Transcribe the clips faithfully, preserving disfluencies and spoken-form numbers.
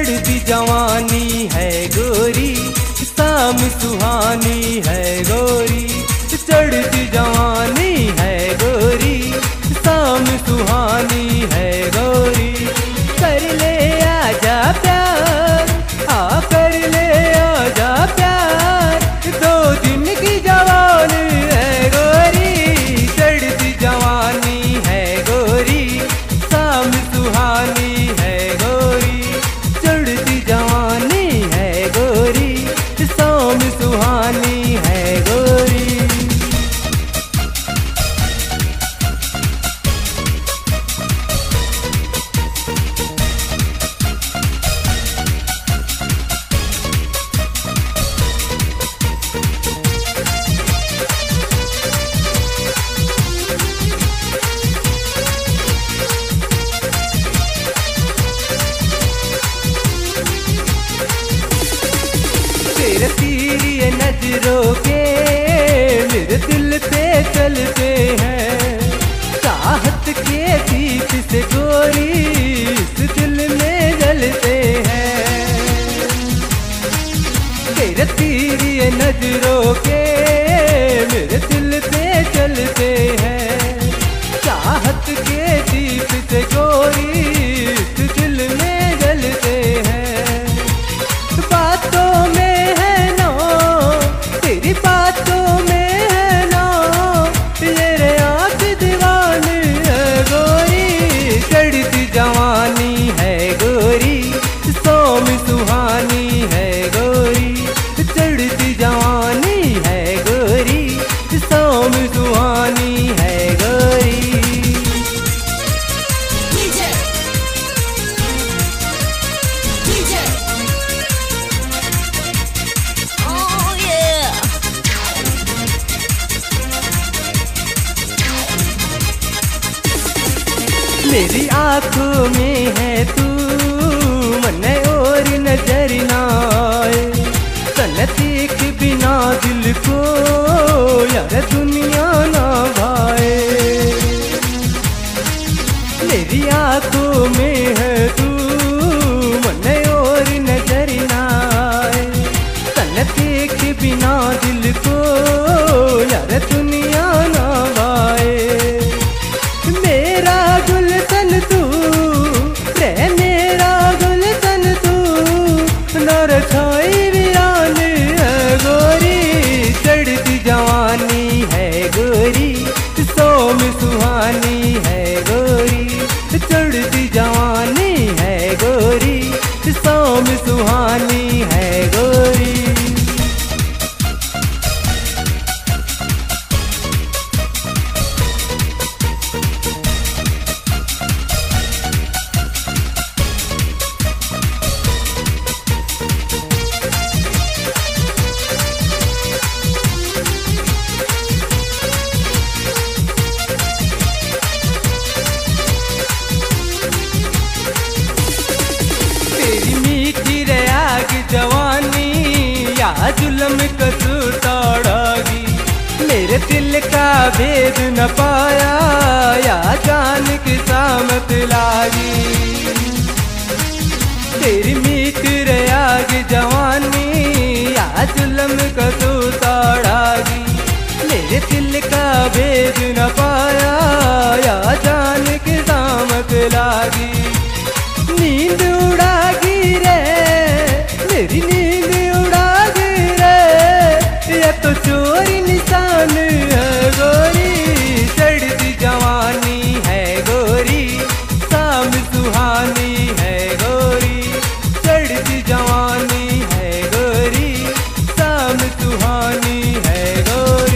चढ़ती जवानी है गोरी, शाम सुहानी है गोरी। चढ़ती जवानी है गोरी, शाम सुहानी है गोरी। कर ले आजा प्यार, आ कर ले आजा प्यार, दो दिन की जवानी है गोरी। चढ़ती जवानी है गोरी, शाम सुहानी है गोरी। चढ़ती जवानी है गोरी, शाम सुहानी है गोरी। तेरे तीर ये नजरों के मेरे दिल पे चलते हैं। चाहत के दीप से गोरी इस दिल में जलते हैं। तेरे तीर ये नजरों के मेरे दिल पे चलते हैं। चाहत के दीप से गोरी इस दिल में जलते हैं। बातों में है ना तेरी बातों में है ना, तेरे आँख दीवानी है गोरी। चढ़ती जवानी है गोरी, शाम सुहानी है गोरी। चढ़ती जवानी है गोरी, शाम सुहानी है गोरी। मेरी आँखों में है तू, मन और नजर ना आए। सन देख बिना दिल को यार दुनिया ना भाए। मेरी आँखों में है तू, मन और नजर ना आए। सन देख बिना दिल को यार दुनिया ना भाए। मेरा गुलशन तू रे, मेरा गुलशन तू, नर छाई वीरान है गोरी। चढ़ती जवानी है गोरी, शाम सुहानी है गोरी। चढ़ती जवानी है गोरी, शाम सुहानी है गोरी। तेरी मीठी रे आग जवानी या जुल्म कसूर तोड़ोगी। मेरे दिल का भेद न पाया या जान की सामत लागी। तेरी मीठी रे आग जवानी या जुल्म कसूर तोड़ोगी। मेरे दिल का भेद न पाया या जान की सामत लागी। नींद उड़ा गिरे मेरी, नींद उड़ा गिरे, ये तो चोरी निशान है गोरी। चढ़ती जवानी है गोरी, शाम सुहानी है गोरी। चढ़ती जवानी है गोरी, शाम सुहानी है गोरी।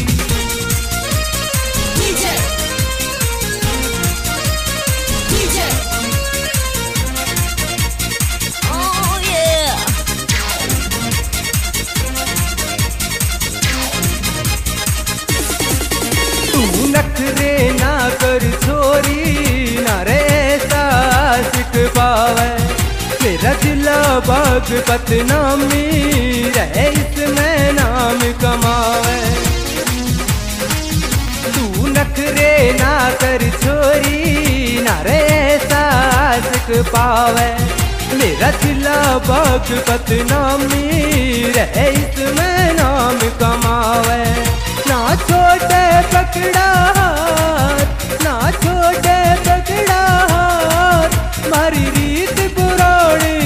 नखरे ना कर छोरी, ना रे ऐसा सिख पावे। मेरा दिला बाग बदनामी रहे, इसमें नाम कमावे। तू नखरे ना कर छोरी, ना रे ऐसा सिख पावे। मेरा जिला बागपत नामी रहे इसमें नाम कमावे। ना छोटे पकड़ा हाथ, ना छोटे पकड़ा हाथ, मारी रीत पुरानी